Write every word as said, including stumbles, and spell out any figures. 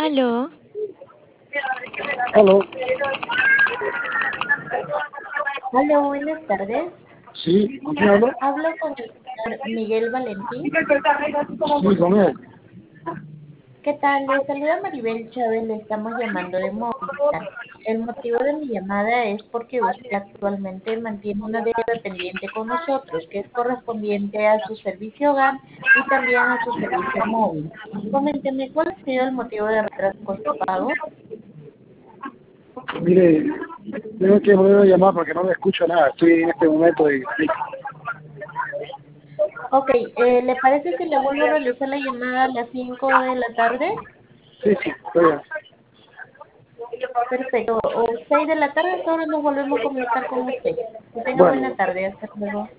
Aló, Aló, Hola, buenas tardes. sí, ¿con quién hablo? Hablo con el señor Miguel Valentín. Sí, con él. ¿Qué tal? Le saluda Maribel Chávez, le estamos llamando de Movistar. El motivo de mi llamada es porque usted actualmente mantiene una deuda pendiente con nosotros, que es correspondiente a su servicio hogar y también a su servicio móvil. Coménteme, ¿cuál ha sido el motivo de retraso con su pago? Mire, tengo que volver a llamar porque no le escucho nada. Estoy en este momento y... Ok, eh, ¿le parece si le vuelvo a realizar la llamada a las cinco de la tarde? Sí, sí, estoy bien. Perfecto. O seis de la tarde, ahora nos volvemos a comunicar con usted. Que tenga buena Bueno. tarde. Hasta luego.